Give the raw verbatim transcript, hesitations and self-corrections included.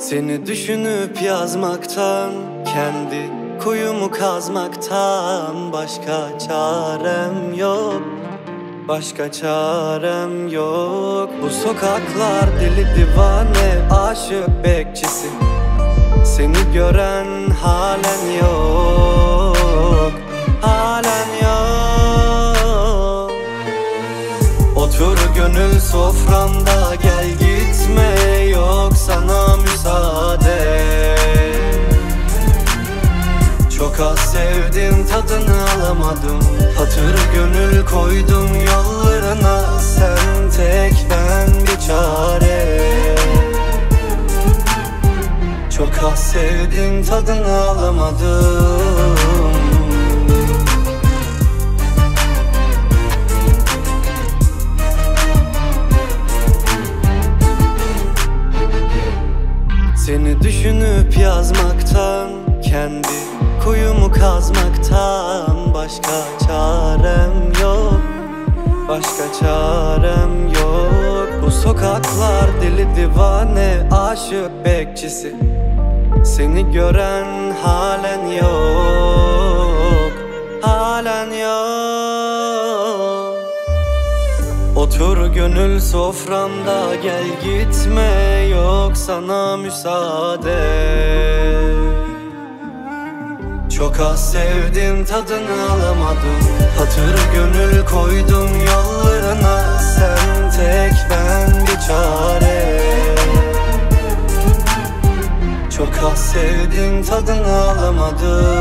Seni düşünüp yazmaktan, kendi kuyumu kazmaktan başka çarem yok, başka çarem yok. Bu sokaklar deli divane, aşık bekçisi. Seni gören halen yok, halen yok. Otur gönül soframda, gel gitme, yok sana müsaade. Çok az sevdim, tadını alamadım. Hatır gönül koydum yollarına, sen tek ben bir çare. Çok az sevdim, tadını alamadım. Seni düşünüp yazmaktan, kendi kuyumu kazmaktan başka çarem yok, başka çarem yok. Bu sokaklar deli divane, aşık bekçisi. Seni gören halen yok, halen yok. Otur gönül soframda, gel gitme, yok sana müsaade. Çok az sevdim, tadını alamadım. Hatır gönül koydum yollarına, sen tek ben bir çare. Çok az sevdim, tadını alamadım.